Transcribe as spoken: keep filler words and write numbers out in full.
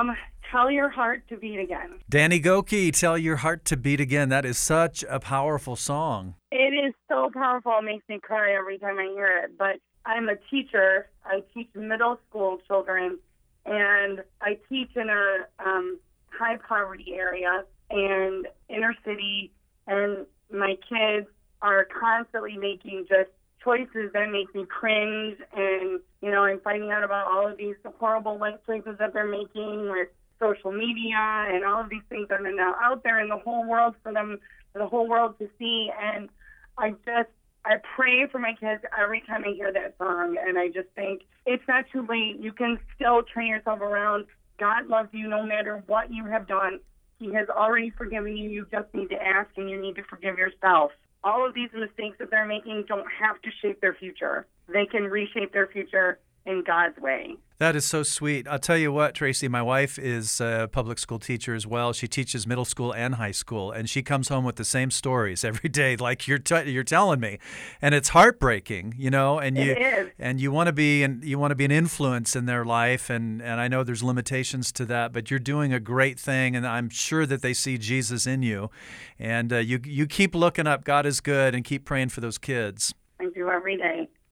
Um, Tell Your Heart to Beat Again. Danny Gokey, Tell Your Heart to Beat Again. That is such a powerful song. It is so powerful. It makes me cry every time I hear it. But I'm a teacher. I teach middle school children, and I teach in a um, high poverty area and inner city, and my kids are constantly making just choices that make me cringe. And, you know, I'm finding out about all of these horrible life choices that they're making with social media and all of these things that are now out there in the whole world for them, for the whole world to see. And I just, I pray for my kids every time I hear that song. And I just think it's not too late. You can still turn yourself around. God loves you no matter what you have done. He has already forgiven you. You just need to ask, and you need to forgive yourself. All of these mistakes that they're making don't have to shape their future. They can reshape their future in God's way. That is so sweet. I'll tell you what, Tracy, my wife is a public school teacher as well. She teaches middle school and high school, and she comes home with the same stories every day, like you're t- you're telling me, and it's heartbreaking, you know. And you it is. and you want to be and you want to be an influence in their life, and and I know there's limitations to that, but you're doing a great thing, and I'm sure that they see Jesus in you, and uh, you you keep looking up. God is good, and keep praying for those kids. I do every day.